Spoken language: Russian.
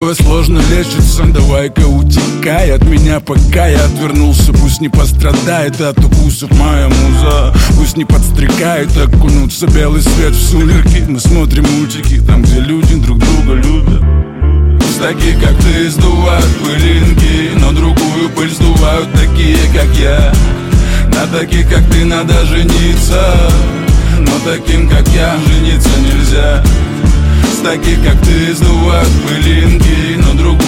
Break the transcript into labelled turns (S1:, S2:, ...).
S1: Сложно лечится, давай-ка утекай от меня, пока я отвернулся. Пусть не пострадает от укусов моя муза, пусть не подстрекает окунуться белый свет в сумерки. Мы смотрим мультики там, где люди друг друга любят. Пусть такие, как ты, сдувают пылинки, но другую пыль сдувают такие, как я. На таких, как ты, надо жениться, но таким, как я, жениться нельзя. С таких, как ты, сдувают пылинки, но другую